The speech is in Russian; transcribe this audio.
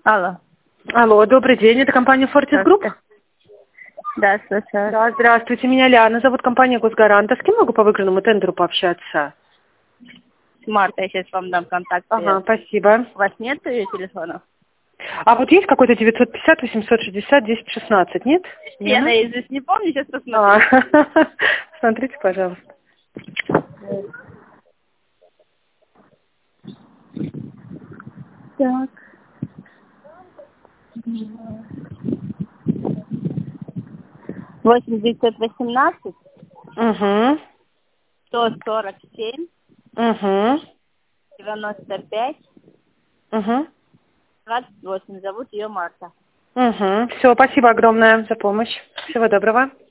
Алло. Алло, добрый день, это компания Fortis Group? Да, слушаю. Да, здравствуйте, меня Лиана, зовут компания Госгарант. А с кем могу по выигранному тендеру пообщаться? С Марта я сейчас вам дам контакт. Ага, спасибо. У вас нет ее телефона? А вот есть какой-то 950 860 1016, нет? Я Лена? наизусть не помню, сейчас посмотрю. Смотрите, пожалуйста. Так. 8918 Угу. 147 Угу. 95 Угу. 28. Зовут ее Марта. Угу. Все, спасибо огромное за помощь. Всего доброго.